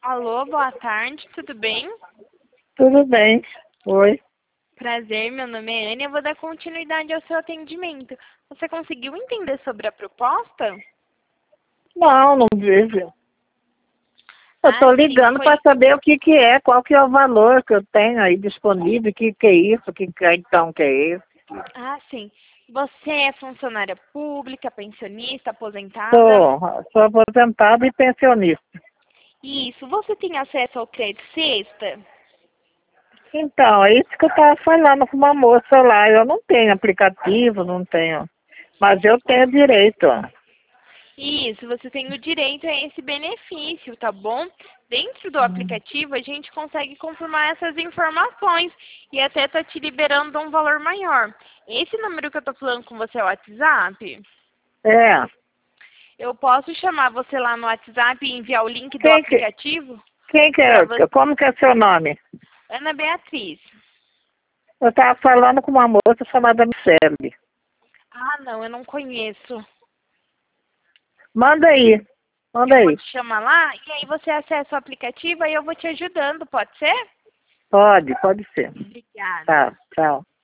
Alô, boa tarde, tudo bem? Tudo bem. Oi. Prazer, meu nome é Anne, eu vou dar continuidade ao seu atendimento. Você conseguiu entender sobre a proposta? Não vejo. Eu Ah, estou sim, ligando para saber o que é, qual que é o valor que eu tenho aí disponível, o que é isso, o que é então que é isso. Ah, sim. Você é funcionária pública, pensionista, aposentada? Sou aposentado e pensionista. Isso. Você tem acesso ao crédito sexta? Então, é isso que eu estava falando com uma moça lá. Eu não tenho aplicativo, não tenho. Mas eu tenho direito. Isso, você tem o direito a esse benefício, tá bom? Dentro do aplicativo, a gente consegue confirmar essas informações e até tá te liberando um valor maior. Esse número que eu tô falando com você é o WhatsApp? É. Eu posso chamar você lá no WhatsApp e enviar o link do Quem que, aplicativo quem que para é? você? Como que é seu nome? Ana Beatriz. Eu estava falando com uma moça chamada Michele. Ah, não, eu não conheço. Manda aí. Manda Eu vou aí. te chamar lá e aí você acessa o aplicativo e eu vou te ajudando, pode ser? Pode ser. Obrigada. Tá, tchau.